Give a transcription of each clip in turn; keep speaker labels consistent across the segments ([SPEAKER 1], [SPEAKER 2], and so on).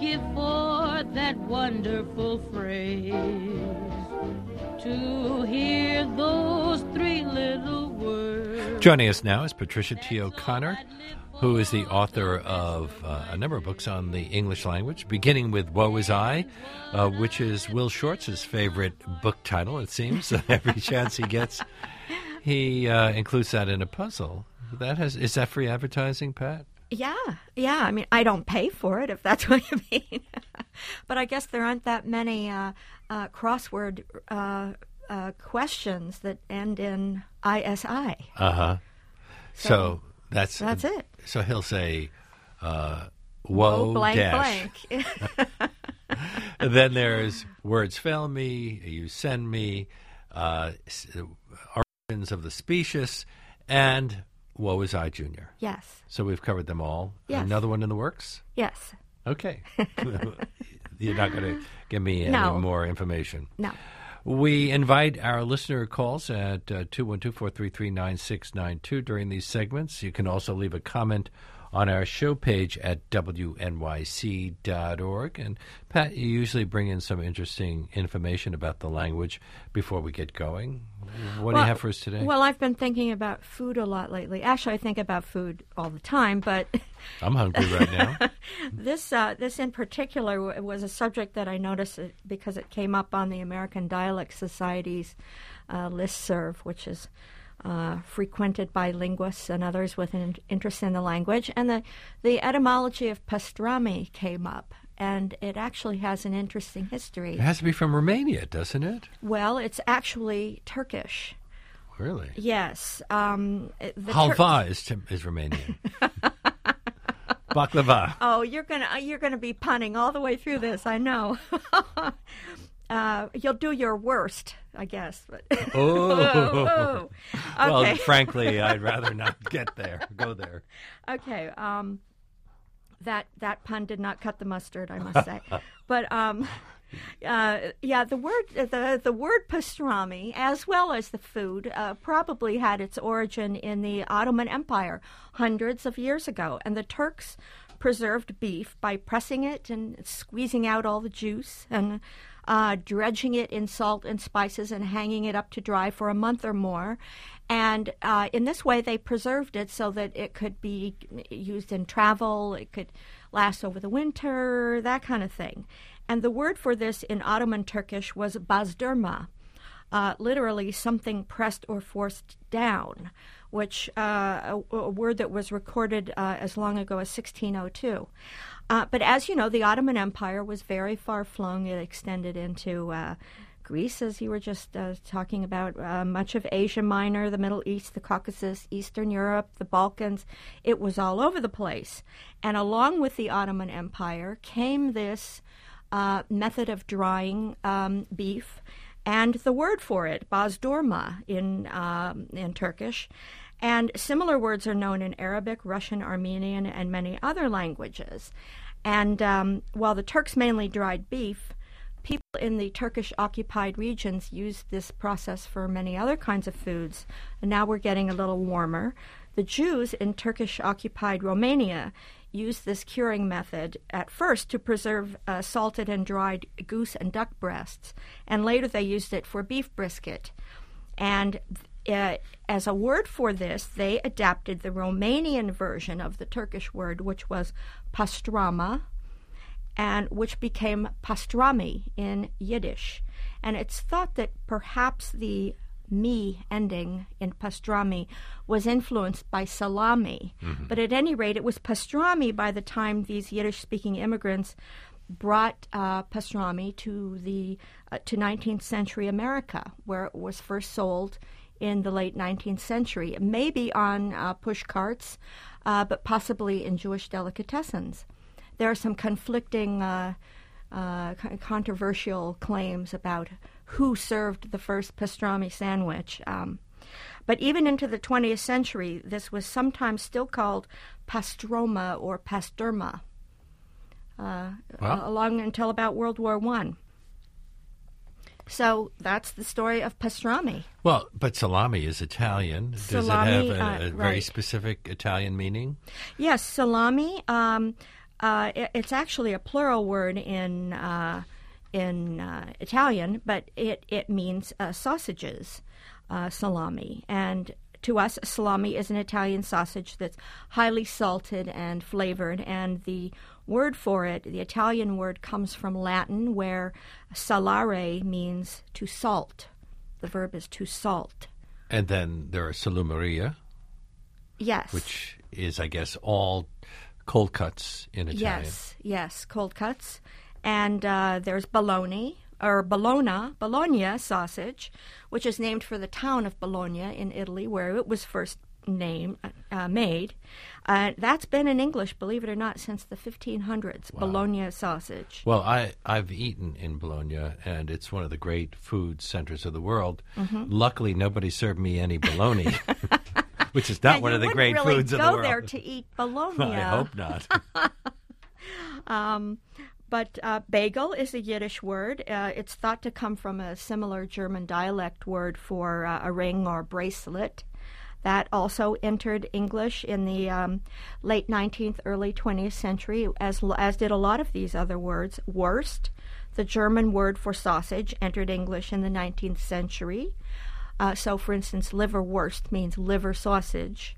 [SPEAKER 1] give for that wonderful phrase. To hear those three little words.
[SPEAKER 2] Joining us now is Patricia T. O'Connor, who is the author of a number of books on the English language, beginning with Woe Is I, which is Will Shortz's favorite book title, it seems. Every chance he gets, he includes that in a puzzle. Is that free advertising, Pat?
[SPEAKER 3] Yeah. I mean, I don't pay for it, if that's what you mean. But I guess there aren't that many crossword questions that end in ISI.
[SPEAKER 2] Uh-huh. So that's
[SPEAKER 3] it.
[SPEAKER 2] So he'll say, woe
[SPEAKER 3] blank,
[SPEAKER 2] dash.
[SPEAKER 3] blank.
[SPEAKER 2] And then there's words fail me, you send me, origins of the specious, and Woe Is I, Junior.
[SPEAKER 3] Yes.
[SPEAKER 2] So we've covered them all.
[SPEAKER 3] Yes.
[SPEAKER 2] Another one in the works?
[SPEAKER 3] Yes.
[SPEAKER 2] Okay. You're not going to give me any more information.
[SPEAKER 3] No.
[SPEAKER 2] We invite our listener calls at 212-433-9692 during these segments. You can also leave a comment on our show page at wnyc.org. And, Pat, you usually bring in some interesting information about the language before we get going. What do you have for us today?
[SPEAKER 3] Well, I've been thinking about food a lot lately. Actually, I think about food all the time, but
[SPEAKER 2] I'm hungry right now.
[SPEAKER 3] This in particular was a subject that I noticed because it came up on the American Dialect Society's listserv, which is frequented by linguists and others with an interest in the language. And the etymology of pastrami came up, and it actually has an interesting history.
[SPEAKER 2] It has to be from Romania, doesn't it?
[SPEAKER 3] Well, it's actually Turkish.
[SPEAKER 2] Really?
[SPEAKER 3] Yes.
[SPEAKER 2] Halva is Romanian. Baklava.
[SPEAKER 3] Oh, you're gonna be punning all the way through this. I know. You'll do your worst, I guess. But
[SPEAKER 2] Oh.
[SPEAKER 3] Okay.
[SPEAKER 2] Well, frankly, I'd rather not go there.
[SPEAKER 3] Okay. That pun did not cut the mustard, I must say. But the word pastrami, as well as the food, probably had its origin in the Ottoman Empire hundreds of years ago, and the Turks preserved beef by pressing it and squeezing out all the juice and dredging it in salt and spices and hanging it up to dry for a month or more. And in this way, they preserved it so that it could be used in travel, it could last over the winter, that kind of thing. And the word for this in Ottoman Turkish was bazdurma, literally something pressed or forced down, which a word that was recorded as long ago as 1602. But as you know, the Ottoman Empire was very far-flung. It extended into Greece, as you were just talking about, much of Asia Minor, the Middle East, the Caucasus, Eastern Europe, the Balkans. It was all over the place. And along with the Ottoman Empire came this method of drying beef, and the word for it, bazdurma, in Turkish. And similar words are known in Arabic, Russian, Armenian, and many other languages. And while the Turks mainly dried beef, people in the Turkish-occupied regions used this process for many other kinds of foods. And now we're getting a little warmer. The Jews in Turkish-occupied Romania used this curing method at first to preserve salted and dried goose and duck breasts, and later they used it for beef brisket. And as a word for this, they adapted the Romanian version of the Turkish word, which was pastrama, and which became pastrami in Yiddish. And it's thought that perhaps the me ending in pastrami was influenced by salami. Mm-hmm. But at any rate, it was pastrami by the time these Yiddish-speaking immigrants brought pastrami to 19th century America, where it was first sold in the late 19th century, maybe on push carts, but possibly in Jewish delicatessens. There are some conflicting, controversial claims about who served the first pastrami sandwich. But even into the 20th century, this was sometimes still called pastroma or pasturma, along until about World War I. So that's the story of pastrami.
[SPEAKER 2] Well, but salami is Italian. Does it have a very specific Italian meaning?
[SPEAKER 3] Yes, salami It's actually a plural word in Italian, but it means sausages, salami. And to us, salami is an Italian sausage that's highly salted and flavored, and the word for it, the Italian word, comes from Latin, where salare means to salt. The verb is to salt.
[SPEAKER 2] And then there are salumeria.
[SPEAKER 3] Yes.
[SPEAKER 2] Which is, I guess, all cold cuts in Italian.
[SPEAKER 3] Yes, cold cuts. And there's bologna sausage, which is named for the town of Bologna in Italy, where it was first made. That's been in English, believe it or not, since the 1500s, wow. Bologna sausage.
[SPEAKER 2] Well, I've eaten in Bologna, and it's one of the great food centers of the world. Mm-hmm. Luckily, nobody served me any bologna, which is not one of the great foods of the world.
[SPEAKER 3] You wouldn't really go there to eat bologna.
[SPEAKER 2] I hope not.
[SPEAKER 3] But bagel is a Yiddish word. It's thought to come from a similar German dialect word for a ring or bracelet. That also entered English in the late 19th, early 20th century, as did a lot of these other words. Wurst, the German word for sausage, entered English in the 19th century. So, for instance, liverwurst means liver sausage.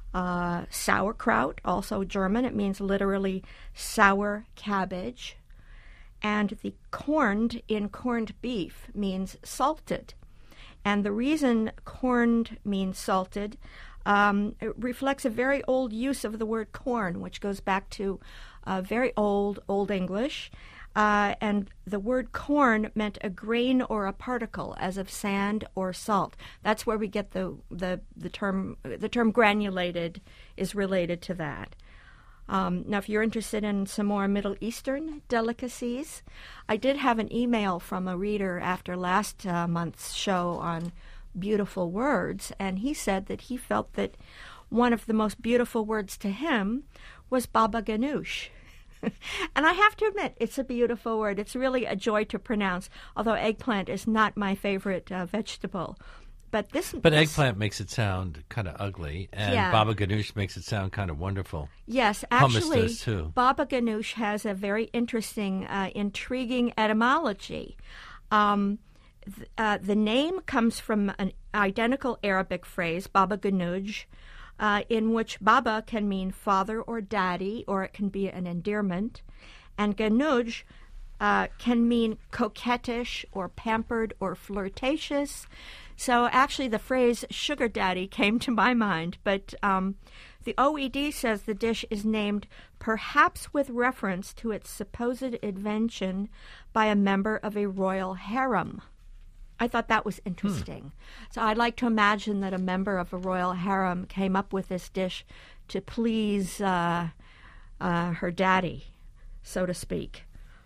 [SPEAKER 3] Sauerkraut, also German. It means literally sour cabbage. And the corned in corned beef means salted. And the reason corned means salted it reflects a very old use of the word corn, which goes back to very old English. And the word corn meant a grain or a particle, as of sand or salt. That's where we get the term. The term granulated is related to that. Now, if you're interested in some more Middle Eastern delicacies, I did have an email from a reader after last month's show on beautiful words, and he said that he felt that one of the most beautiful words to him was baba ganoush. And I have to admit, it's a beautiful word. It's really a joy to pronounce, although eggplant is not my favorite vegetable. But
[SPEAKER 2] eggplant makes it sound kind of ugly, and baba ganoush makes it sound kind of wonderful.
[SPEAKER 3] Yes, actually,
[SPEAKER 2] hummus does too.
[SPEAKER 3] Baba ganoush has a very interesting, intriguing etymology. The name comes from an identical Arabic phrase, baba ganoush, in which baba can mean father or daddy, or it can be an endearment, and ganoush can mean coquettish or pampered or flirtatious. So actually the phrase sugar daddy came to my mind, but the OED says the dish is named perhaps with reference to its supposed invention by a member of a royal harem. I thought that was interesting. So I'd like to imagine that a member of a royal harem came up with this dish to please her daddy, so to speak.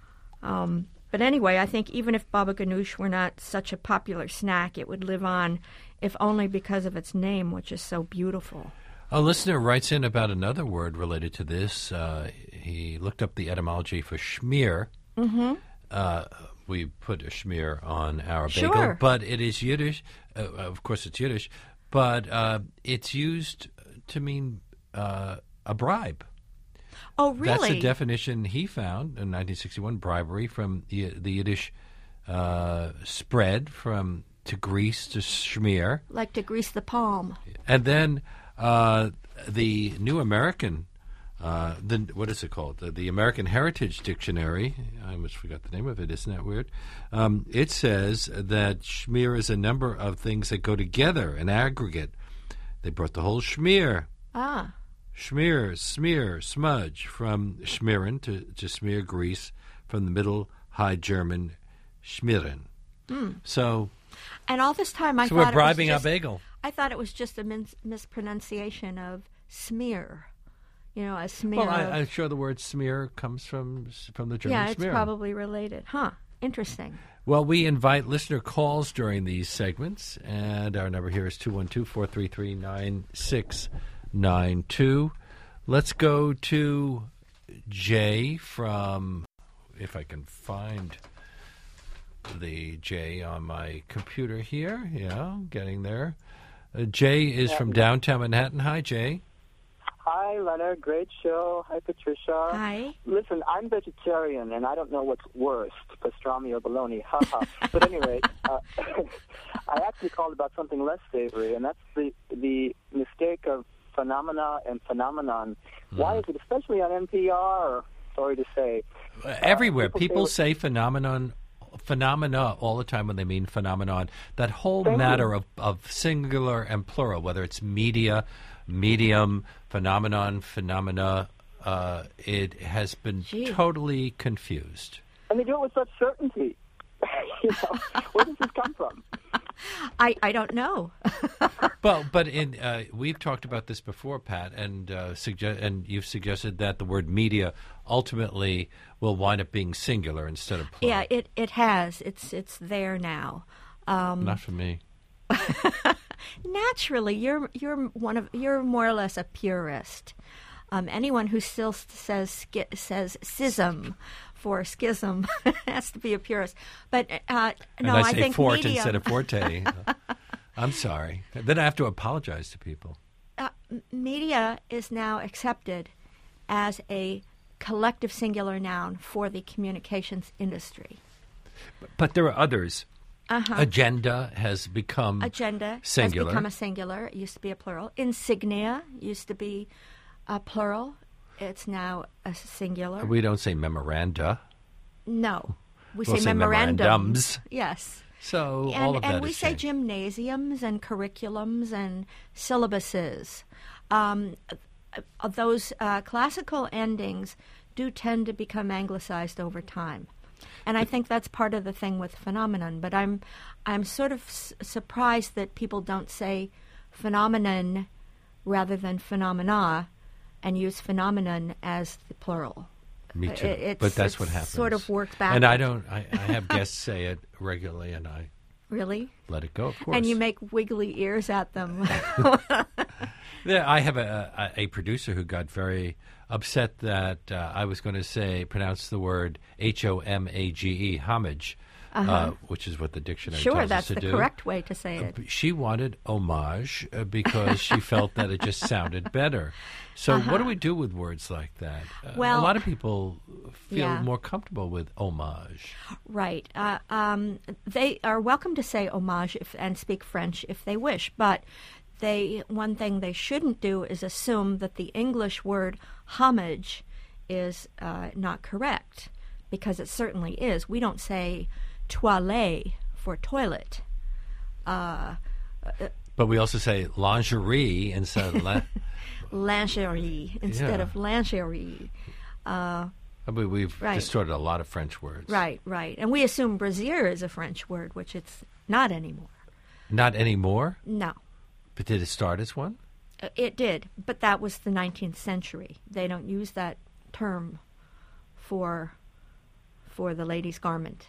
[SPEAKER 3] But anyway, I think even if baba ganoush were not such a popular snack, it would live on, if only because of its name, which is so beautiful.
[SPEAKER 2] A listener writes in about another word related to this. He looked up the etymology for schmear. Mm-hmm. We put a schmear on our bagel,
[SPEAKER 3] sure.
[SPEAKER 2] But it is Yiddish. Of course, it's Yiddish, but it's used to mean a bribe.
[SPEAKER 3] Oh, really?
[SPEAKER 2] That's the definition he found in 1961, bribery, from the Yiddish spread from to grease to schmear.
[SPEAKER 3] Like to grease the palm.
[SPEAKER 2] And then the New American, what is it called? The American Heritage Dictionary, I almost forgot the name of it, isn't that weird? It says that schmear is a number of things that go together, an aggregate. They brought the whole schmear.
[SPEAKER 3] Ah.
[SPEAKER 2] Schmear, smear, smudge, from schmieren to smear grease, from the Middle High German schmieren. So,
[SPEAKER 3] and all this time I thought
[SPEAKER 2] we're bribing our bagel.
[SPEAKER 3] I thought it was just a mispronunciation of smear. You know, a smear.
[SPEAKER 2] Well, I'm sure the word smear comes from the German
[SPEAKER 3] yeah, it's
[SPEAKER 2] smear.
[SPEAKER 3] probably related. Huh. Interesting.
[SPEAKER 2] Well, we invite listener calls during these segments, and our number here is 212-433-9692. Let's go to Jay from, if I can find the Jay on my computer here. Yeah, getting there. Jay is from downtown Manhattan. Hi, Jay.
[SPEAKER 4] Hi, Leonard. Great show. Hi, Patricia.
[SPEAKER 3] Hi.
[SPEAKER 4] Listen, I'm vegetarian, and I don't know what's worse, pastrami or bologna. Haha. But anyway, I actually called about something less savory, and that's the mistake of phenomena and phenomenon. Why is it, especially on NPR, sorry to say?
[SPEAKER 2] Everywhere. People say phenomena all the time when they mean phenomenon. That whole matter of singular and plural, whether it's media, medium, phenomenon, phenomena, it has been totally confused.
[SPEAKER 4] And they do it with such certainty. Where does this come from?
[SPEAKER 3] I don't know.
[SPEAKER 2] Well, but we've talked about this before, Pat, and you've suggested that the word media ultimately will wind up being singular instead of plural.
[SPEAKER 3] Yeah, it has. It's there now.
[SPEAKER 2] Not for me.
[SPEAKER 3] Naturally, you're more or less a purist. Anyone who still says schism for schism has to be a purist. But no, I
[SPEAKER 2] say
[SPEAKER 3] think
[SPEAKER 2] fort
[SPEAKER 3] medium.
[SPEAKER 2] instead of forte. I'm sorry. Then I have to apologize to people.
[SPEAKER 3] Media is now accepted as a collective singular noun for the communications industry.
[SPEAKER 2] But there are others. Agenda has become
[SPEAKER 3] singular. Has become a singular. It used to be a plural. Insignia used to be a plural. It's now a singular.
[SPEAKER 2] We don't say memoranda.
[SPEAKER 3] No.
[SPEAKER 2] We'll
[SPEAKER 3] say memorandums. Yes.
[SPEAKER 2] So all of that
[SPEAKER 3] and we
[SPEAKER 2] has
[SPEAKER 3] say
[SPEAKER 2] changed.
[SPEAKER 3] gymnasiums and curriculums and syllabuses. Those classical endings do tend to become anglicized over time. And I think that's part of the thing with phenomenon. But I'm sort of surprised that people don't say phenomenon rather than phenomena and use phenomenon as the plural.
[SPEAKER 2] Me too. But that's what happens.
[SPEAKER 3] Sort of worked backwards.
[SPEAKER 2] And I have guests say it regularly, and I
[SPEAKER 3] really
[SPEAKER 2] let it go, of course.
[SPEAKER 3] And you make wiggly ears at them.
[SPEAKER 2] Yeah, I have a producer who got very upset that I was going to pronounce the word homage, homage, which is what the dictionary tells us to do.
[SPEAKER 3] Sure, that's the correct way to say it.
[SPEAKER 2] She wanted homage because she felt that it just sounded better. So what do we do with words like that?
[SPEAKER 3] Well,
[SPEAKER 2] a lot of people feel more comfortable with homage.
[SPEAKER 3] Right. They are welcome to say homage and speak French if they wish, but one thing they shouldn't do is assume that the English word homage is not correct, because it certainly is. We don't say toilette for toilet.
[SPEAKER 2] But we also say lingerie instead of
[SPEAKER 3] lingerie instead of lingerie.
[SPEAKER 2] We've distorted a lot of French words.
[SPEAKER 3] Right. And we assume brassiere is a French word, which it's not anymore.
[SPEAKER 2] Not anymore?
[SPEAKER 3] No.
[SPEAKER 2] But did it start as one?
[SPEAKER 3] It did, but that was the 19th century. They don't use that term for the lady's garment.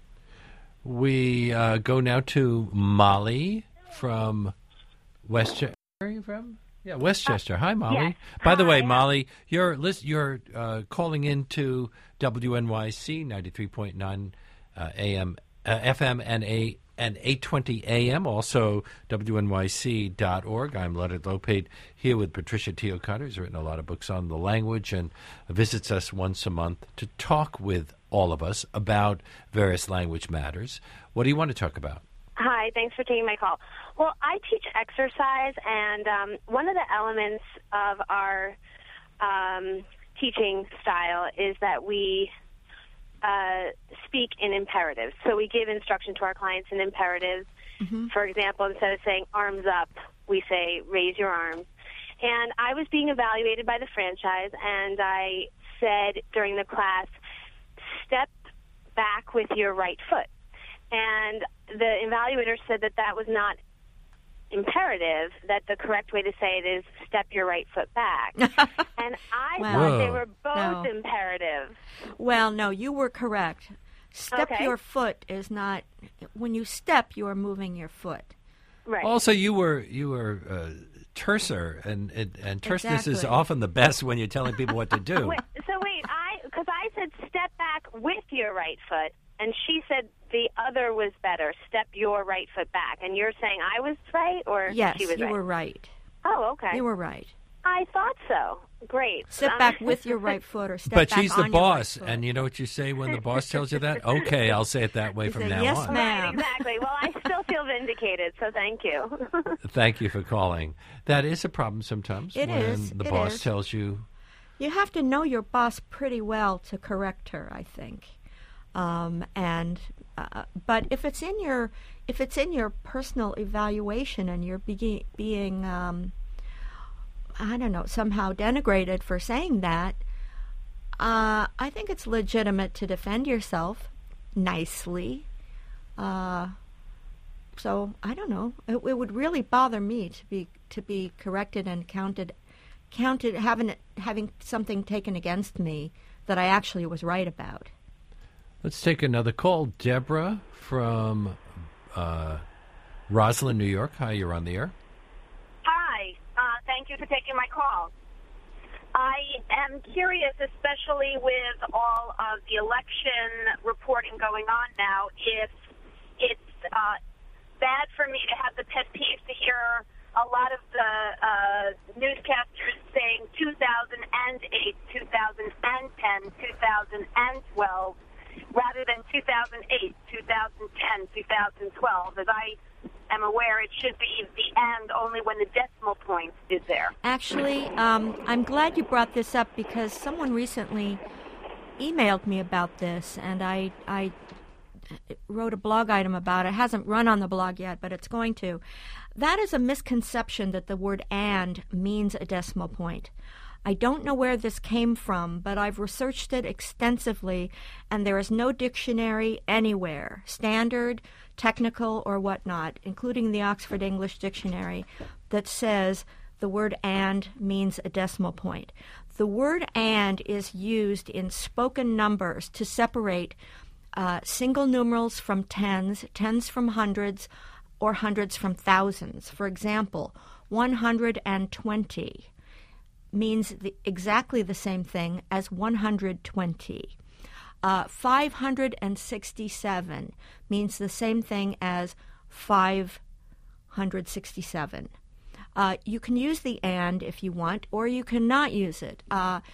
[SPEAKER 2] We go now to Molly from Westchester. Where are you from? Yeah, Westchester. Hi, Molly.
[SPEAKER 5] Yes.
[SPEAKER 2] By the way, Molly, you're calling into WNYC 93.9 AM, FM, and 820 AM, also WNYC.org. I'm Leonard Lopate here with Patricia T. O'Connor, who's written a lot of books on the language and visits us once a month to talk with all of us about various language matters. What do you want to talk about?
[SPEAKER 5] Hi, thanks for taking my call. Well, I teach exercise, and one of the elements of our teaching style is that we speak in imperatives. So we give instruction to our clients in imperatives. Mm-hmm. For example, instead of saying arms up, we say raise your arms. And I was being evaluated by the franchise, and I said during the class, step back with your right foot. And the evaluator said that was not imperative, that the correct way to say it is step your right foot back. And I thought they were both imperative.
[SPEAKER 3] Well, no, you were correct. Step your foot is not, when you step, you are moving your foot.
[SPEAKER 5] Right.
[SPEAKER 2] Also, you were terser, and terseness is often the best when you're telling people what to do.
[SPEAKER 5] Because I said step back with your right foot, and she said the other was better, step your right foot back. And you're saying I was right, or
[SPEAKER 3] yes,
[SPEAKER 5] she was right?
[SPEAKER 3] Yes, you were right.
[SPEAKER 5] Oh, okay.
[SPEAKER 3] You were right.
[SPEAKER 5] I thought so. Great.
[SPEAKER 3] Sit back with your right foot or step
[SPEAKER 2] But
[SPEAKER 3] back
[SPEAKER 2] she's the
[SPEAKER 3] on your right
[SPEAKER 2] boss,
[SPEAKER 3] foot.
[SPEAKER 2] and you know what you say when the boss tells you that? Okay, I'll say it that way
[SPEAKER 3] You
[SPEAKER 2] from
[SPEAKER 3] say,
[SPEAKER 2] now
[SPEAKER 3] "Yes,
[SPEAKER 2] on.
[SPEAKER 3] ma'am."
[SPEAKER 5] Right, exactly. Well, I still feel vindicated, so thank you.
[SPEAKER 2] Thank you for calling. That is a problem sometimes
[SPEAKER 3] It
[SPEAKER 2] when
[SPEAKER 3] is.
[SPEAKER 2] the
[SPEAKER 3] It
[SPEAKER 2] boss
[SPEAKER 3] is.
[SPEAKER 2] tells you.
[SPEAKER 3] You have to know your boss pretty well to correct her, I think. But if it's in your personal evaluation and you're being I don't know, somehow denigrated for saying that, I think it's legitimate to defend yourself nicely. So I don't know. It would really bother me to be corrected and counted having something taken against me that I actually was right about.
[SPEAKER 2] Let's take another call. Deborah from Roslyn, New York. Hi, you're on the air.
[SPEAKER 6] Hi. Thank you for taking my call. I am curious, especially with all of the election reporting going on now, if it's bad for me to have the pet peeve to hear a lot of the newscasters saying 2008, 2010, 2012, rather than 2008, 2010, 2012. As I am aware, it should be the and only when the decimal point is there.
[SPEAKER 3] Actually, I'm glad you brought this up because someone recently emailed me about this, and I wrote a blog item about it. It hasn't run on the blog yet, but it's going to. That is a misconception that the word and means a decimal point. I don't know where this came from, but I've researched it extensively, and there is no dictionary anywhere, standard, technical, or whatnot, including the Oxford English Dictionary, that says the word and means a decimal point. The word and is used in spoken numbers to separate single numerals from tens, tens from hundreds, or hundreds from thousands. For example, 120 means exactly the same thing as 120. 567 means the same thing as 567. You can use the and if you want, or you cannot use it.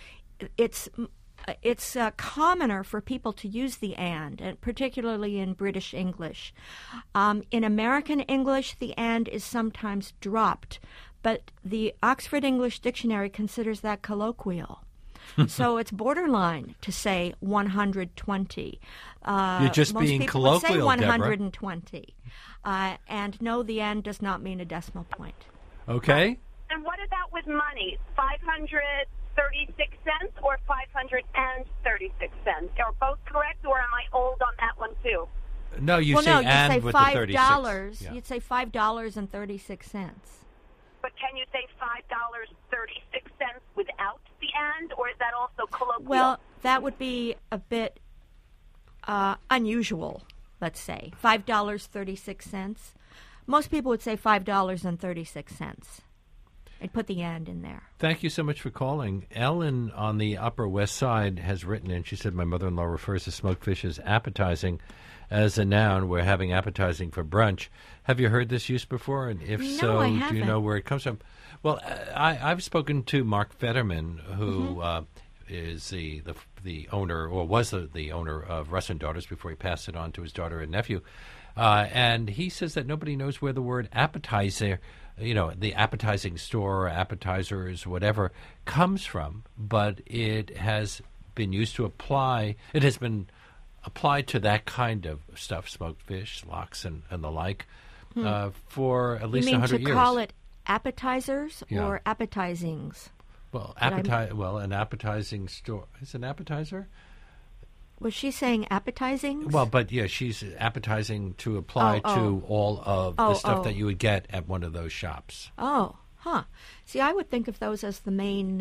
[SPEAKER 3] It's commoner for people to use the and particularly in British English. In American English, the and is sometimes dropped, but the Oxford English Dictionary considers that colloquial. So it's borderline to say 120.
[SPEAKER 2] You're just
[SPEAKER 3] most
[SPEAKER 2] being
[SPEAKER 3] people would say
[SPEAKER 2] colloquial,
[SPEAKER 3] 120. And no, the and does not mean a decimal point.
[SPEAKER 2] Okay.
[SPEAKER 6] And what about with money? 536 cents or 536 cents? Are both correct, or am I old on that one too?
[SPEAKER 2] No, you
[SPEAKER 3] well,
[SPEAKER 2] say
[SPEAKER 3] no,
[SPEAKER 2] and
[SPEAKER 3] you'd say
[SPEAKER 2] with the 36.
[SPEAKER 3] $5.
[SPEAKER 2] Yeah.
[SPEAKER 3] You'd say $5.36.
[SPEAKER 6] But can you say $5.36 without the and, or is that also colloquial?
[SPEAKER 3] Well, that would be a bit unusual, let's say. $5.36. Most people would say $5.36. I'd put the and in there.
[SPEAKER 2] Thank you so much for calling. Ellen on the Upper West Side has written in. She said, my mother-in-law refers to smoked fish as appetizing. As a noun, we're having appetizing for brunch. Have you heard this use before? And if
[SPEAKER 3] No,
[SPEAKER 2] so,
[SPEAKER 3] I
[SPEAKER 2] do you
[SPEAKER 3] haven't.
[SPEAKER 2] know where it comes from? Well, I've spoken to Mark Fetterman, who is the owner, or was the owner of Russ and Daughters before he passed it on to his daughter and nephew. And he says that nobody knows where the word appetizer, the appetizing store, or appetizers, whatever, comes from. But it has been used to apply. It has been applied to that kind of stuff, smoked fish, lox, and the like, for at least 100 years.
[SPEAKER 3] You mean to call it appetizers
[SPEAKER 2] Yeah.
[SPEAKER 3] or appetizings?
[SPEAKER 2] Well, an appetizing store is an appetizer.
[SPEAKER 3] Was she saying appetizings?
[SPEAKER 2] Well, but yeah, she's appetizing to apply to all of the stuff that you would get at one of those shops.
[SPEAKER 3] Oh, huh. See, I would think of those as the main,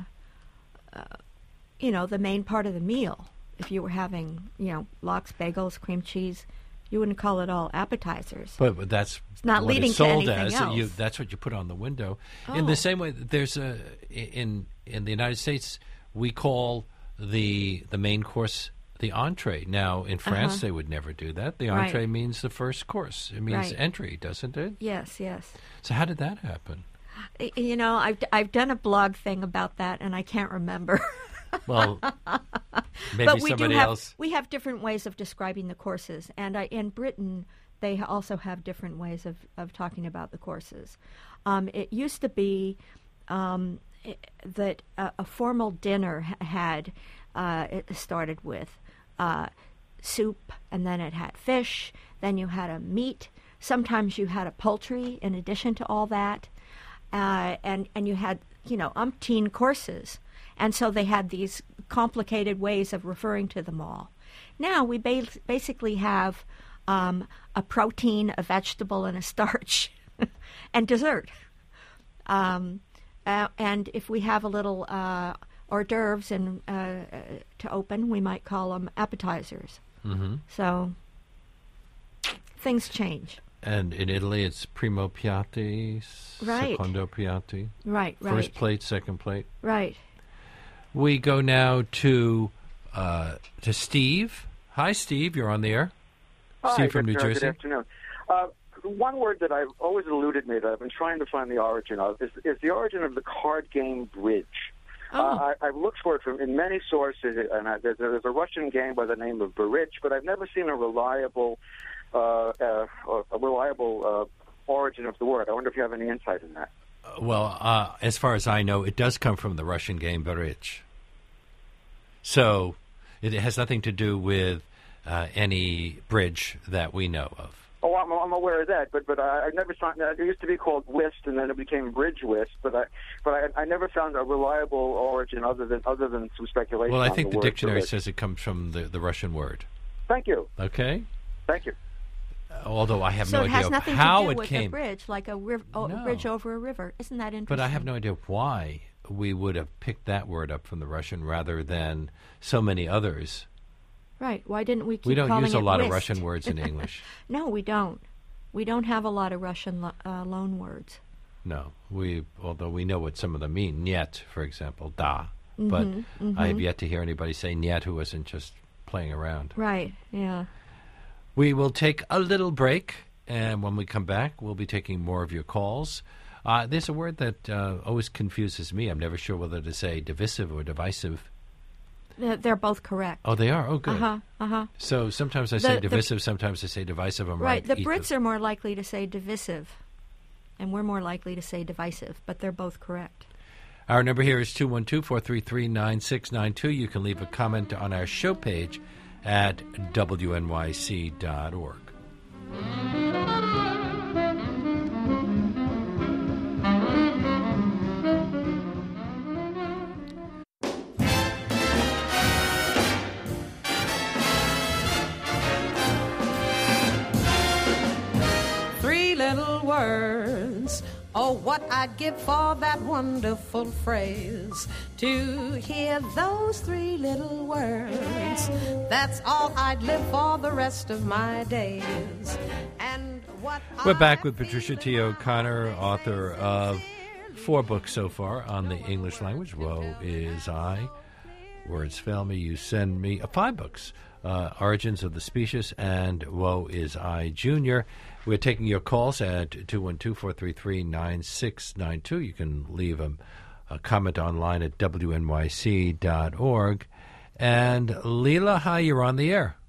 [SPEAKER 3] the main part of the meal. If you were having, lox, bagels, cream cheese, you wouldn't call it all appetizers.
[SPEAKER 2] But that's
[SPEAKER 3] not
[SPEAKER 2] what
[SPEAKER 3] leading
[SPEAKER 2] it's
[SPEAKER 3] to
[SPEAKER 2] sold
[SPEAKER 3] anything
[SPEAKER 2] as.
[SPEAKER 3] else.
[SPEAKER 2] That's what you put on the window. In the same way, there's in the United States, we call the main course the entree. Now, in France, they would never do that. The entree
[SPEAKER 3] Right.
[SPEAKER 2] means the first course. It means
[SPEAKER 3] Right.
[SPEAKER 2] entry, doesn't it?
[SPEAKER 3] Yes, yes.
[SPEAKER 2] So how did that happen?
[SPEAKER 3] You know, I've done a blog thing about that, and I can't remember.
[SPEAKER 2] Well, maybe
[SPEAKER 3] but we
[SPEAKER 2] somebody else.
[SPEAKER 3] We have different ways of describing the courses, and in Britain they also have different ways of talking about the courses. It used to be that a formal dinner had it started with soup, and then it had fish. Then you had a meat. Sometimes you had a poultry in addition to all that, and you had umpteen courses. And so they had these complicated ways of referring to them all. Now we basically have a protein, a vegetable, and a starch, and dessert. And if we have a little hors d'oeuvres and to open, we might call them appetizers. Mm-hmm. So things change.
[SPEAKER 2] And in Italy, it's primo piatti,
[SPEAKER 3] right.
[SPEAKER 2] Secondo piatti.
[SPEAKER 3] Right.
[SPEAKER 2] First plate, second plate.
[SPEAKER 3] Right.
[SPEAKER 2] We go now to Steve. Hi, Steve. You're on the air.
[SPEAKER 7] Hi,
[SPEAKER 2] Steve from New Jersey.
[SPEAKER 7] Good afternoon. One word that I've always eluded me that I've been trying to find the origin of is the origin of the card game bridge.
[SPEAKER 3] Oh.
[SPEAKER 7] I've looked for it in many sources, and there's a Russian game by the name of Bridge, but I've never seen a reliable origin of the word. I wonder if you have any insight in that.
[SPEAKER 2] Well, as far as I know, it does come from the Russian game Bridge. So it has nothing to do with any bridge that we know of.
[SPEAKER 7] Oh, I'm aware of that, but I never found that. It used to be called whist, and then it became bridge whist. But I never found a reliable origin other than some speculation.
[SPEAKER 2] Well, I think the dictionary
[SPEAKER 7] bridge
[SPEAKER 2] says it comes from the Russian word.
[SPEAKER 7] Thank you.
[SPEAKER 2] Okay.
[SPEAKER 7] Thank you.
[SPEAKER 2] Although I have
[SPEAKER 3] so
[SPEAKER 2] no
[SPEAKER 3] it has
[SPEAKER 2] idea
[SPEAKER 3] nothing
[SPEAKER 2] how
[SPEAKER 3] to do
[SPEAKER 2] it
[SPEAKER 3] with
[SPEAKER 2] came.
[SPEAKER 3] a bridge, like a bridge over a river. Isn't that interesting?
[SPEAKER 2] But I have no idea why we would have picked that word up from the Russian rather than so many others.
[SPEAKER 3] Right. Why didn't we keep
[SPEAKER 2] We don't
[SPEAKER 3] calling
[SPEAKER 2] use a
[SPEAKER 3] it
[SPEAKER 2] lot
[SPEAKER 3] whist?
[SPEAKER 2] of Russian words in English.
[SPEAKER 3] No, we don't. We don't have a lot of Russian loan words.
[SPEAKER 2] No. Although we know what some of them mean. Niet, for example, da. But I have yet to hear anybody say niet who wasn't just playing around.
[SPEAKER 3] Right, yeah.
[SPEAKER 2] We will take a little break, and when we come back, we'll be taking more of your calls. There's a word that always confuses me. I'm never sure whether to say divisive or divisive.
[SPEAKER 3] They're both correct.
[SPEAKER 2] Oh, they are? Oh, good.
[SPEAKER 3] Uh-huh.
[SPEAKER 2] So sometimes I say divisive, sometimes I say divisive. I'm right.
[SPEAKER 3] The Brits are more likely to say divisive, and we're more likely to say divisive, but they're both correct.
[SPEAKER 2] Our number here is 212-433-9692. You can leave a comment on our show page at wnyc.org.
[SPEAKER 8] Three little words. Oh, what I'd give for that wonderful phrase. To hear those three little words. That's all I'd live for the rest of my days. And what
[SPEAKER 2] We're back with Patricia T. O'Connor, author of 4 books so far on the English language. Woe is I. Words Fail Me, You Send Me. 5 books. Origins of the Specious and Woe is I, Jr. We're taking your calls at 212-433-9692. You can leave a comment online at wnyc.org. And Leela, hi, you're on the air.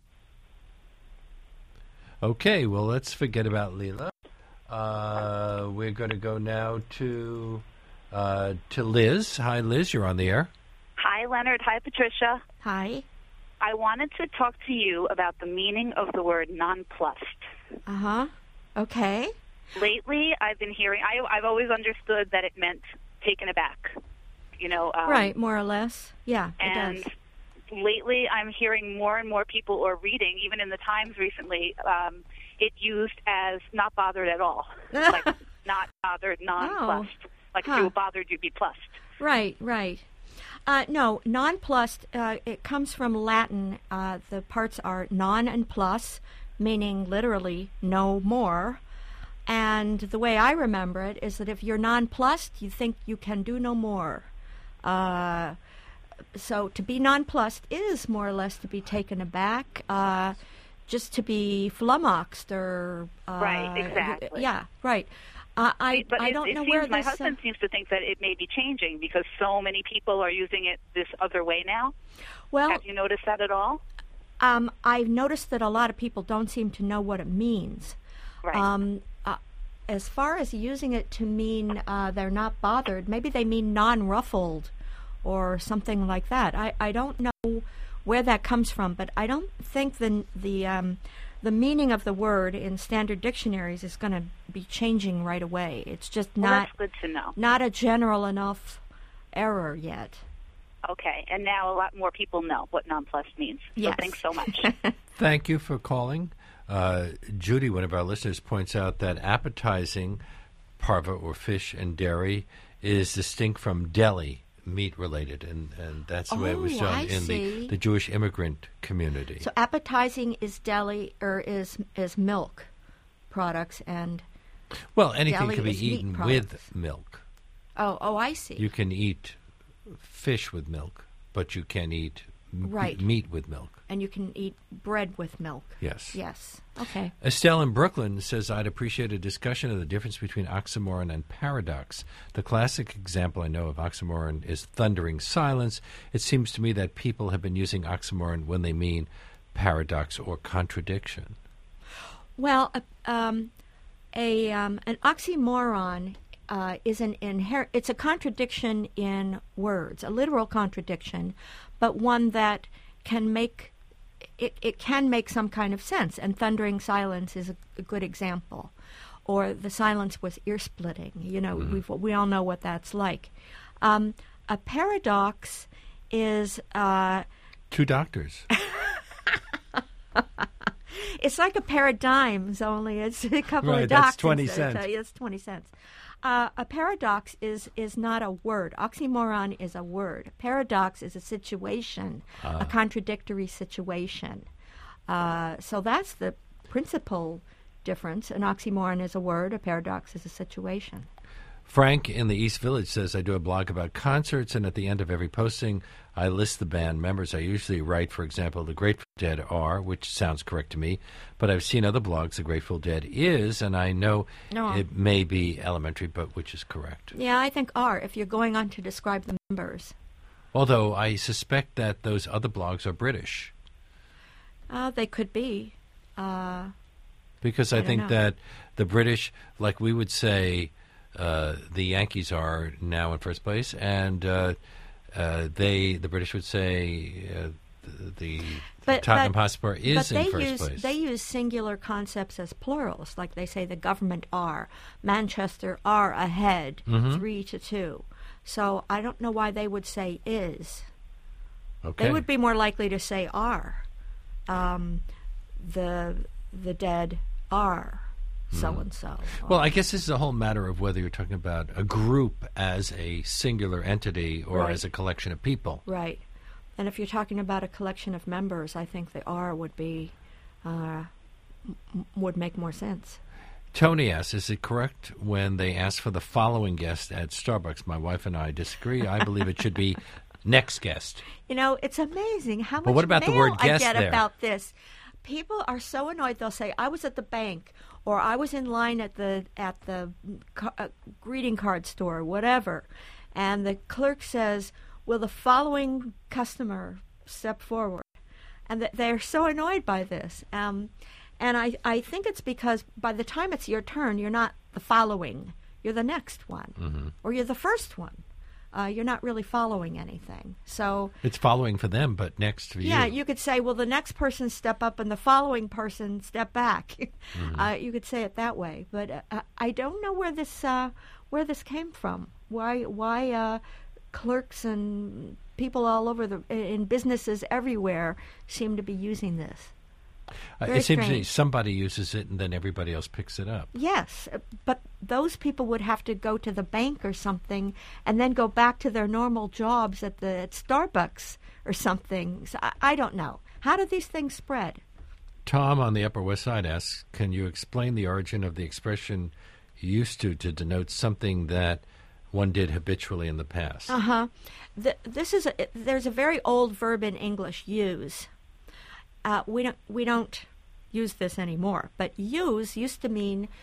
[SPEAKER 2] Okay, well, let's forget about Leela. We're going to go now to Liz. Hi, Liz, you're on the air.
[SPEAKER 6] Hi, Leonard. Hi, Patricia.
[SPEAKER 3] Hi.
[SPEAKER 6] I wanted to talk to you about the meaning of the word nonplussed.
[SPEAKER 3] Uh-huh. Okay.
[SPEAKER 6] Lately, I've been hearing, I've always understood that it meant taken aback,
[SPEAKER 3] right, more or less. Yeah,
[SPEAKER 6] and
[SPEAKER 3] it does.
[SPEAKER 6] Lately, I'm hearing more and more people, or reading, even in the Times recently, it used as not bothered at all. Like, not bothered, nonplussed. Like, if you were bothered, you'd be plussed.
[SPEAKER 3] Right. No, nonplussed, it comes from Latin. The parts are non and plus, meaning literally no more. And the way I remember it is that if you're nonplussed, you think you can do no more. So to be nonplussed is more or less to be taken aback, just to be flummoxed or...
[SPEAKER 6] right, exactly.
[SPEAKER 3] Yeah, right. I don't know where
[SPEAKER 9] my
[SPEAKER 3] this...
[SPEAKER 9] husband seems to think that it may be changing because so many people are using it this other way now.
[SPEAKER 3] Well,
[SPEAKER 9] have you noticed that at all?
[SPEAKER 3] I've noticed that a lot of people don't seem to know what it means.
[SPEAKER 9] Right.
[SPEAKER 3] As far as using it to mean they're not bothered, maybe they mean non-ruffled or something like that. I don't know where that comes from, but I don't think the meaning of the word in standard dictionaries is going to be changing right away. It's just
[SPEAKER 9] that's good to know.
[SPEAKER 3] Not a general enough error yet.
[SPEAKER 9] Okay, and now a lot more people know what nonplussed means.
[SPEAKER 3] Yes.
[SPEAKER 9] So thanks so much.
[SPEAKER 2] Thank you for calling. Judy, one of our listeners, points out that appetizing parva or fish and dairy is distinct from deli, meat-related, and that's the way it was shown in the Jewish immigrant community.
[SPEAKER 3] So appetizing is deli, or is milk products, and
[SPEAKER 2] well, anything
[SPEAKER 3] deli
[SPEAKER 2] can be
[SPEAKER 3] is
[SPEAKER 2] eaten
[SPEAKER 3] meat
[SPEAKER 2] with
[SPEAKER 3] products.
[SPEAKER 2] milk.
[SPEAKER 3] Oh, I see.
[SPEAKER 2] You can eat fish with milk, but you can eat meat with milk.
[SPEAKER 3] And you can eat bread with milk.
[SPEAKER 2] Yes.
[SPEAKER 3] Yes. Okay.
[SPEAKER 2] Estelle in Brooklyn says, I'd appreciate a discussion of the difference between oxymoron and paradox. The classic example I know of oxymoron is thundering silence. It seems to me that people have been using oxymoron when they mean paradox or contradiction.
[SPEAKER 3] Well, an oxymoron is it's a contradiction in words, a literal contradiction, but one that can make it can make some kind of sense. And thundering silence is a good example, or the silence was ear splitting. You know, we all know what that's like. A paradox is
[SPEAKER 2] two doctors.
[SPEAKER 3] It's like a pair of dimes, only it's a couple
[SPEAKER 2] right,
[SPEAKER 3] of doctors.
[SPEAKER 2] That's 20 cents.
[SPEAKER 3] It's 20 cents. A paradox is not a word. Oxymoron is a word. Paradox is a situation, a contradictory situation. So that's the principal difference. An oxymoron is a word. A paradox is a situation.
[SPEAKER 2] Frank in the East Village says, I do a blog about concerts, and at the end of every posting, I list the band members. I usually write, for example, the Grateful Dead are, which sounds correct to me, but I've seen other blogs, the Grateful Dead is, and I know it may be elementary, but which is correct?
[SPEAKER 3] Yeah, I think are, if you're going on to describe the members.
[SPEAKER 2] Although I suspect that those other blogs are British.
[SPEAKER 3] They could be.
[SPEAKER 2] Because I think that the British, like we would say, the Yankees are now in first place, and the British would say the Tottenham Hotspur is in first place.
[SPEAKER 3] They use singular concepts as plurals, like they say the government are, Manchester are ahead, 3-2. So I don't know why they would say is.
[SPEAKER 2] Okay.
[SPEAKER 3] They would be more likely to say are. The dead are. So-and-so.
[SPEAKER 2] Well, I guess this is a whole matter of whether you're talking about a group as a singular entity or as a collection of people.
[SPEAKER 3] Right. And if you're talking about a collection of members, I think the R would be would make more sense.
[SPEAKER 2] Tony asks, is it correct when they ask for the following guest at Starbucks? My wife and I disagree. I believe it should be next guest.
[SPEAKER 3] You know, it's amazing how much
[SPEAKER 2] what about
[SPEAKER 3] mail
[SPEAKER 2] the word guest
[SPEAKER 3] I get
[SPEAKER 2] there?
[SPEAKER 3] About this. People are so annoyed. They'll say, I was at the bank, or I was in line at the greeting card store, whatever. And the clerk says, will the following customer step forward? And they're so annoyed by this. And I think it's because by the time it's your turn, you're not the following. You're the next one. Or you're the first one. You're not really following anything. So
[SPEAKER 2] it's following for them, but next for you.
[SPEAKER 3] Yeah, you could say, well, the next person step up and the following person step back. You could say it that way. But I don't know where this came from. Why clerks and people all over in businesses everywhere seem to be using this.
[SPEAKER 2] It seems to me somebody uses it and then everybody else picks it up.
[SPEAKER 3] Yes, but those people would have to go to the bank or something and then go back to their normal jobs at Starbucks or something. So I don't know. How do these things spread?
[SPEAKER 2] Tom on the Upper West Side asks, can you explain the origin of the expression used to denote something that one did habitually in the past?
[SPEAKER 3] There's a very old verb in English, use. We don't use this anymore, but use used to mean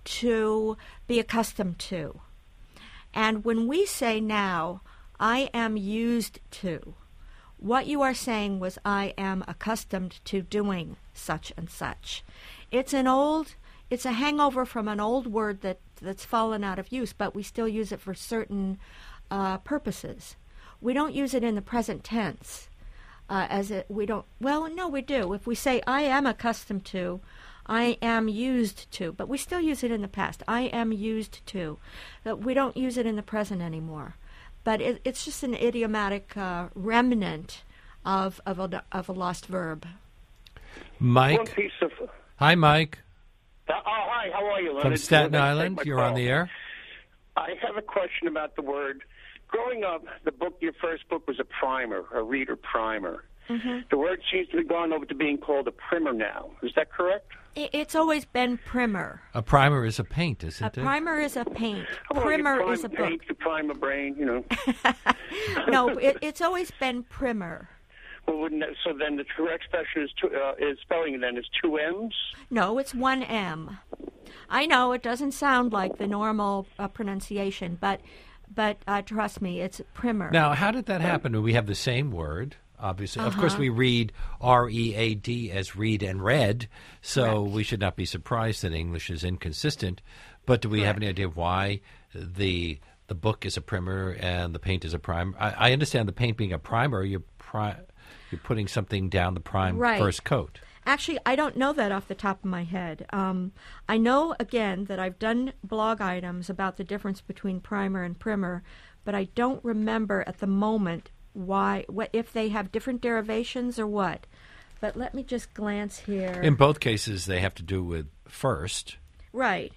[SPEAKER 3] to be accustomed to. And when we say now, I am used to, what you are saying was I am accustomed to doing such and such. It's a hangover from an old word that's fallen out of use, but we still use it for certain purposes. We don't use it in the present tense. We do. If we say I am accustomed to, I am used to, but we still use it in the past. I am used to. We don't use it in the present anymore. But it's just an idiomatic remnant of a lost verb.
[SPEAKER 2] Mike.
[SPEAKER 10] One piece of.
[SPEAKER 2] Hi, Mike.
[SPEAKER 10] Hi. How are you, Leonard?
[SPEAKER 2] From Staten Island. You're on the air.
[SPEAKER 10] I have a question about the word. Growing up, your first book was a primer, a reader primer. Mm-hmm. The word seems to have gone over to being called a primer now. Is that correct?
[SPEAKER 3] It's always been primer.
[SPEAKER 2] A primer is a paint, isn't it?
[SPEAKER 3] A primer is a paint. Primer is a book.
[SPEAKER 10] Paint, you prime a brain,
[SPEAKER 3] No, it's always been primer.
[SPEAKER 10] Well, so then the correct expression is spelling then is 2 M's?
[SPEAKER 3] No, it's 1 M. I know it doesn't sound like the normal pronunciation, but trust me, it's primer.
[SPEAKER 2] Now, how did that happen? We have the same word. Obviously. Of course, we read R-E-A-D as read and read, so we should not be surprised that English is inconsistent. But do we have any idea why the book is a primer and the paint is a primer? I understand the paint being a primer. You're putting something down the prime first coat.
[SPEAKER 3] Actually, I don't know that off the top of my head. I know, again, that I've done blog items about the difference between primer and primer, but I don't remember at the moment if they have different derivations or what. But let me just glance here.
[SPEAKER 2] In both cases, they have to do with first.
[SPEAKER 3] Right.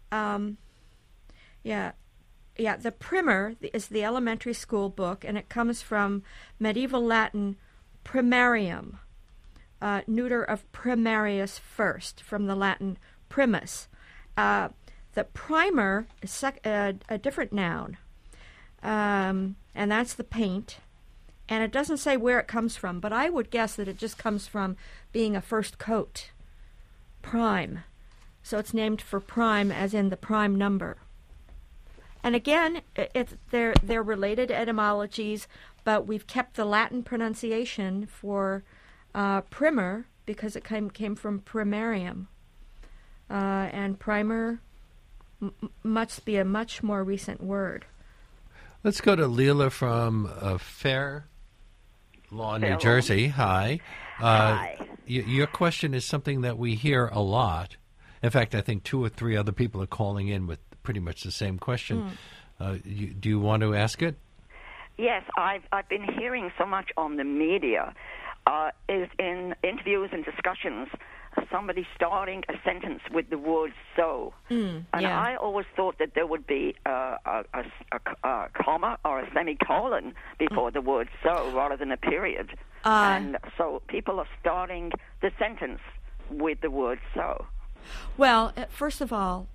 [SPEAKER 3] Yeah, the primer is the elementary school book, and it comes from medieval Latin primarium, neuter of primarius, first, from the Latin primus. The primer is a different noun, and that's the paint. And it doesn't say where it comes from, but I would guess that it just comes from being a first coat, prime. So it's named for prime as in the prime number. And again, they're related etymologies, but we've kept the Latin pronunciation for primer because it came from primarium. And primer must be a much more recent word.
[SPEAKER 2] Let's go to Leela from Fair Lawn, New Jersey. Hi.
[SPEAKER 11] Hi.
[SPEAKER 2] Your question is something that we hear a lot. In fact, I think 2 or 3 other people are calling in with pretty much the same question. Do you want to ask it?
[SPEAKER 11] Yes, I've been hearing so much on the media, is in interviews and discussions, somebody starting a sentence with the word so. I always thought that there would be a comma or a semicolon before the word so rather than a period. And so people are starting the sentence with the word so.
[SPEAKER 3] Well, first of all,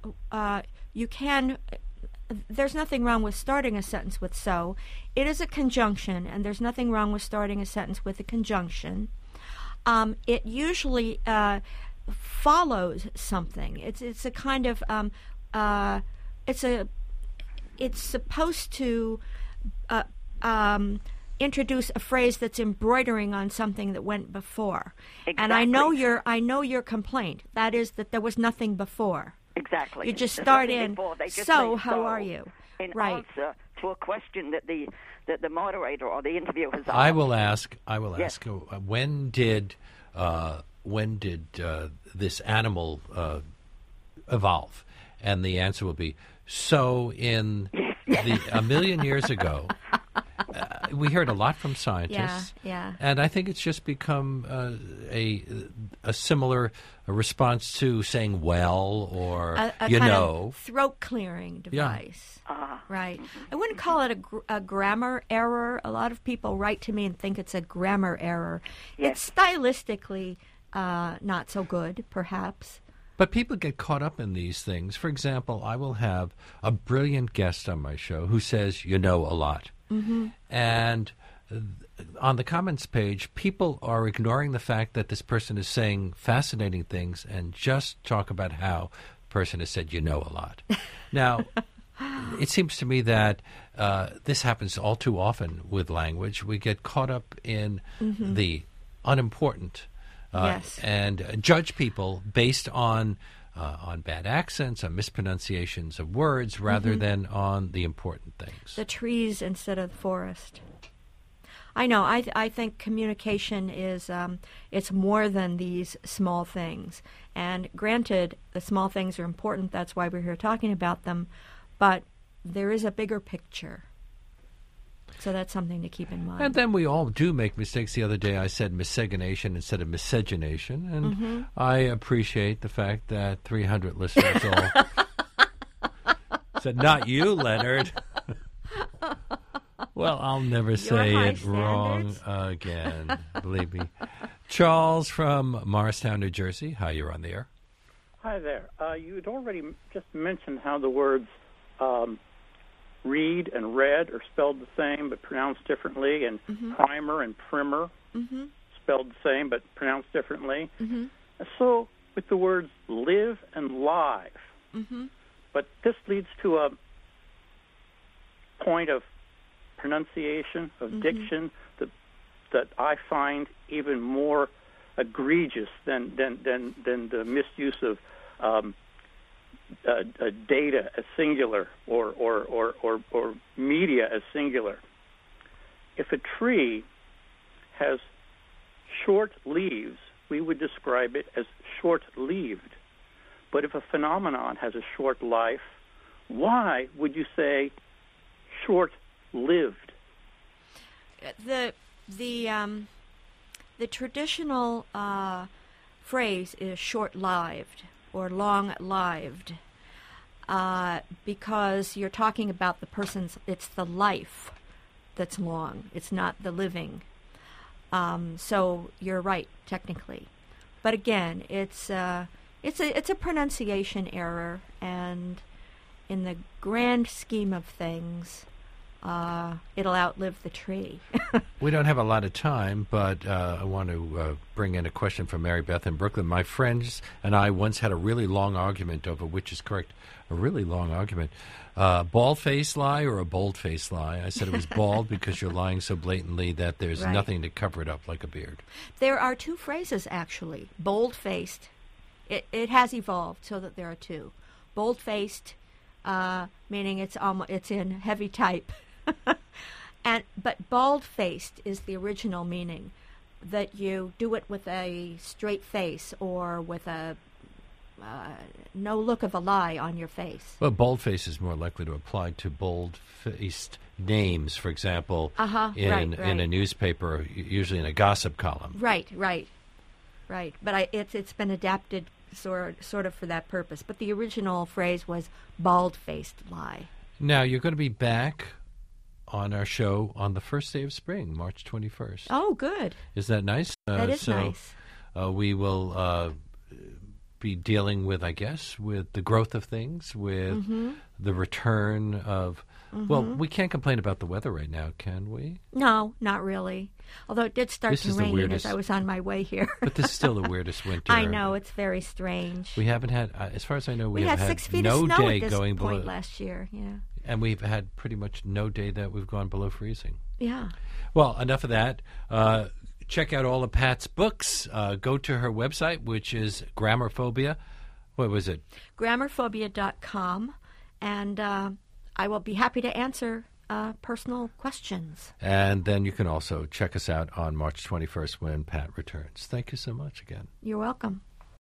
[SPEAKER 3] there's nothing wrong with starting a sentence with so. It is a conjunction, and there's nothing wrong with starting a sentence with a conjunction. It usually follows something. It's a kind of it's supposed to introduce a phrase that's embroidering on something that went before.
[SPEAKER 11] Exactly.
[SPEAKER 3] And I know your complaint. That is that there was nothing before.
[SPEAKER 11] Exactly.
[SPEAKER 3] You just
[SPEAKER 11] There's
[SPEAKER 3] start
[SPEAKER 11] nothing
[SPEAKER 3] in.
[SPEAKER 11] Before. They just
[SPEAKER 3] So,
[SPEAKER 11] say,
[SPEAKER 3] how are you?
[SPEAKER 11] In
[SPEAKER 3] right.
[SPEAKER 11] answer to a question that the moderator or the interviewer has asked.
[SPEAKER 2] I will ask.
[SPEAKER 11] Yes.
[SPEAKER 2] When did this animal evolve? And the answer will be so in a million years ago. We heard a lot from scientists, and I think it's just become a similar response to saying "well" or
[SPEAKER 3] a kind of throat clearing device. Right. I wouldn't call it a grammar error. A lot of people write to me and think it's a grammar error.
[SPEAKER 11] Yes.
[SPEAKER 3] It's stylistically not so good, perhaps.
[SPEAKER 2] But people get caught up in these things. For example, I will have a brilliant guest on my show who says, "You know a lot." Mm-hmm. And on the comments page, people are ignoring the fact that this person is saying fascinating things and just talk about how person has said, you know a lot. Now, it seems to me that this happens all too often with language. We get caught up in the unimportant and judge people based on bad accents, on mispronunciations of words, rather than on the important things.
[SPEAKER 3] The trees instead of the forest. I know. I think communication is it's more than these small things. And granted, the small things are important. That's why we're here talking about them. But there is a bigger picture. So that's something to keep in mind.
[SPEAKER 2] And then we all do make mistakes. The other day I said miscegenation instead of miscegenation. And I appreciate the fact that 300 listeners all said, not you, Leonard. Well, I'll never say it wrong again, believe me. Charles from Morristown, New Jersey. Hi, you're on the air.
[SPEAKER 12] Hi there. You had already just mentioned how the words read and read are spelled the same but pronounced differently, and primer and primer spelled the same but pronounced differently. So with the words live and live. But this leads to a point of pronunciation, of diction, that I find even more egregious than the misuse of data as singular or media as singular. If a tree has short leaves, we would describe it as short-leaved. But if a phenomenon has a short life, why would you say short-lived?
[SPEAKER 3] The traditional phrase is short-lived or long-lived because you're talking about the person's. It's the life that's long. It's not the living. So you're right technically, but again, it's a pronunciation error, and in the grand scheme of things, it'll outlive the tree.
[SPEAKER 2] We don't have a lot of time, but I want to bring in a question from Mary Beth in Brooklyn. My friends and I once had a really long argument over which is correct. A really long argument. Bald-faced lie or a bold-faced lie? I said it was bald because you're lying so blatantly that there's nothing to cover it up like a beard.
[SPEAKER 3] There are two phrases, actually. Bold-faced. It has evolved so that there are two. Bold-faced, meaning it's in heavy type. But bald-faced is the original meaning, that you do it with a straight face or with a no look of a lie on your face.
[SPEAKER 2] Well, bold-faced is more likely to apply to bold-faced names, for example, in a newspaper, usually in a gossip column.
[SPEAKER 3] Right. But it's been adapted sort of for that purpose. But the original phrase was bald-faced lie.
[SPEAKER 2] Now, you're going to be back on our show on the first day of spring, March 21st.
[SPEAKER 3] Oh, good.
[SPEAKER 2] Is that nice?
[SPEAKER 3] That is nice.
[SPEAKER 2] We will be dealing with, I guess, with the growth of things, with the return of... Well, we can't complain about the weather right now, can we?
[SPEAKER 3] No, not really. Although it did start to rain as I was on my way here.
[SPEAKER 2] But this is still the weirdest winter.
[SPEAKER 3] I know, it's very strange.
[SPEAKER 2] We haven't had, as far as I know, we have
[SPEAKER 3] had 6 feet
[SPEAKER 2] no
[SPEAKER 3] of snow
[SPEAKER 2] day
[SPEAKER 3] at this
[SPEAKER 2] going
[SPEAKER 3] point
[SPEAKER 2] below
[SPEAKER 3] last year. Yeah.
[SPEAKER 2] And we've had pretty much no day that we've gone below freezing.
[SPEAKER 3] Yeah.
[SPEAKER 2] Well, enough of that. Check out all of Pat's books. Go to her website, which is Grammarphobia. What was it?
[SPEAKER 3] Grammarphobia.com. And I will be happy to answer personal questions.
[SPEAKER 2] And then you can also check us out on March 21st when Pat returns. Thank you so much again.
[SPEAKER 3] You're welcome.